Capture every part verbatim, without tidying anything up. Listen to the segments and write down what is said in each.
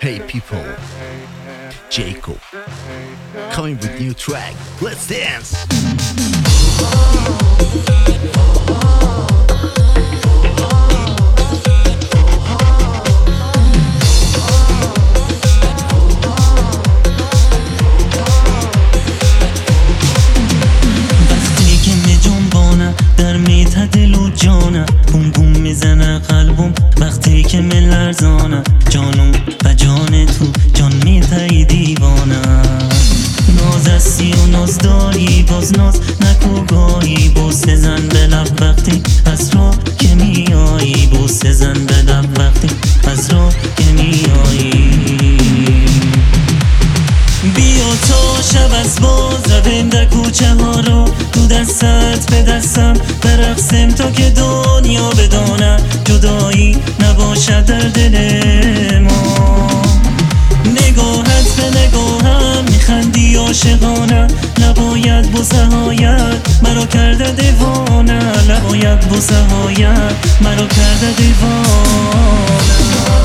Hey people, Jacob coming with new track. Let's dance. وقتی که می جنبانم در میته دل و جانم، بوم بوم میزنه قلبم وقتی که می لرزانم، جانم و جان تو جان میته دیوانم. ناز هستی و ناز داری باز ناز نکو گاهی، بوسه زن به لب وقتی از راه که میایی، بوسه زن به لب وقتی از راه که میایی. بیا تا شب از باز رویم در کوچه ها رو، تو دستت به دستم برقصیم تا که دنیا بدانه جدایی نباشد در دل ما. نگاهت به نگاهم میخندی عاشقانه، نباید بوسه هایت مرا کرده دیوانه، نباید بوسه هایت مرا کرده دیوانه.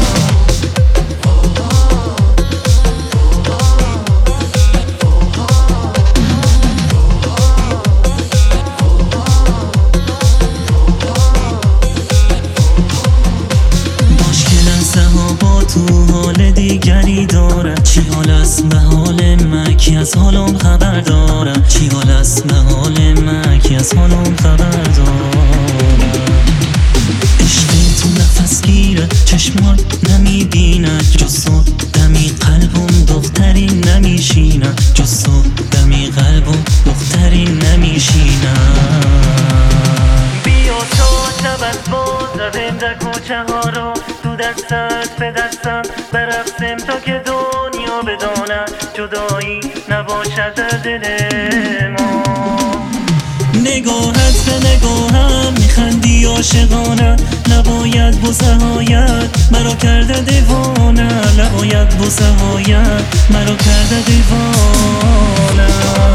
تو حال دیگری دارد، چی حال است به حال من کی از حالم خبر دارد، چی حال است به حال من کی از حالم خبر دارد. عشقی تو نفس گیره چشمات نمیبیند، جز تو دمی قلبم دختری نمیشیند، جز تو دمی قلبم دختری نمیشیند. بیا تا شب از باز رویم در کوچه ها رو، تو دستت به دستم برقصیم تا که دنیا بدانه جدایی نباشد در دل ما. نگاهت به نگاهم میخندی عاشقانه، نباید بوسه هایت مرا کرده دیوانه، نباید بوسه هایت مرا کرده دیوانه.